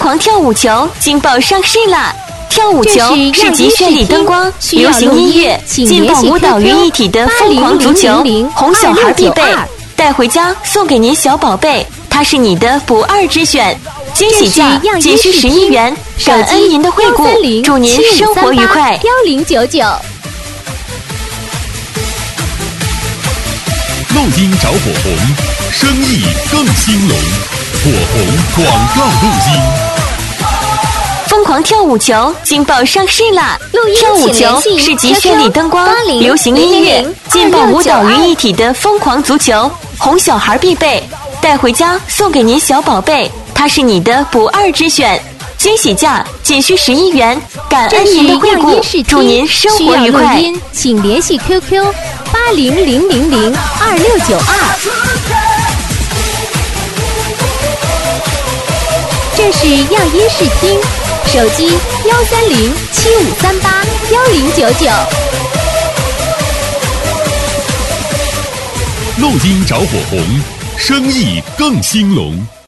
狂跳舞球劲爆上市啦！跳舞球是集绚丽灯光、流行音乐、劲爆舞蹈于一体的疯狂足球，哄小孩必备，带回家送给您小宝贝，它是你的不二之选。惊喜价仅需11元，感恩您的惠顾，祝您生活愉快。 1099。 陆金找火红，生意更兴隆。火红广告录音。 疯狂跳舞球劲爆上市啦！跳舞球是集绚丽灯光、流行音乐、劲爆舞蹈于一体的疯狂足球，哄小孩必备，带回家送给您小宝贝，它是你的不二之选。惊喜价仅需11元，感恩您的惠顾，祝您生活愉快。 请联系 QQ800002692。这是样音视听，手机13075381099。 陆金找火红，生意更兴隆。